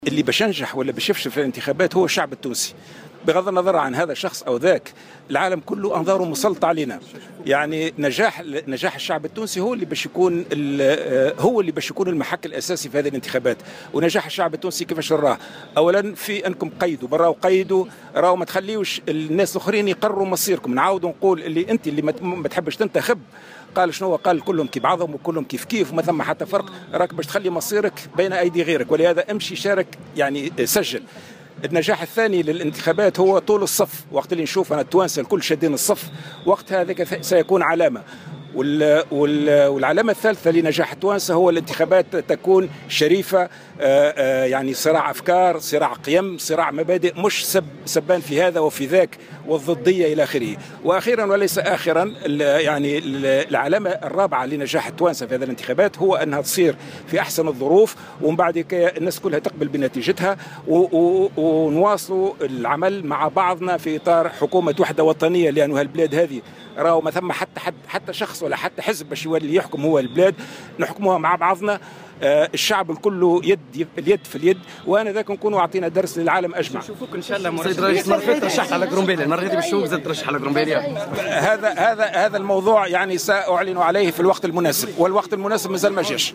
اللي باش ينجح ولا باش يفشل في الانتخابات هو الشعب التونسي، بغض النظر عن هذا الشخص او ذاك. العالم كله انظاره مسلطه علينا. يعني نجاح الشعب التونسي هو اللي باش يكون المحك الاساسي في هذه الانتخابات. ونجاح الشعب التونسي كيفاش نراه؟ اولا في انكم قيدوا براو قيدوا، راهو ما تخليوش الناس الاخرين يقرروا مصيركم. نعاودوا نقول اللي ما تحبش تنتخب، قال شنو قال؟ كلهم كي بعضهم وكلهم كيف كيف وما ثم حتى فرق، راك باش تخلي مصيرك بين ايدي غيرك، ولهذا امشي شارك، يعني سجل. النجاح الثاني للانتخابات هو طول الصف. وقت اللي نشوف انا التوانسه الكل شادين الصف، وقت هذاك سيكون علامه. والعلامة الثالثة لنجاح التوانسة هو الانتخابات تكون شريفة، يعني صراع أفكار، صراع قيم، صراع مبادئ، مش سبان في هذا وفي ذاك والضدية إلى آخره. وأخيرا وليس آخرا، يعني العلامة الرابعة لنجاح التوانسة في هذه الانتخابات هو أنها تصير في أحسن الظروف، ومن بعد الناس كلها تقبل بنتيجتها، ونواصلوا العمل مع بعضنا في إطار حكومة وحدة وطنية، لأن هالبلاد هذه راهو ما ثم حتى شخص ولا حتى حزب باش يولي يحكم هو البلاد، نحكموها مع بعضنا. الشعب الكل اليد في اليد، وانا ذاك نكونوا اعطينا درس للعالم اجمع. نشوفوك ان شاء الله سيد رئيس. المره اللي ترشحت على قرومبيلي، المره هذه بالشوق زاد ترشح على قرومبيلي. هذا الموضوع يعني ساعلن عليه في الوقت المناسب، والوقت المناسب مازال ما جاش.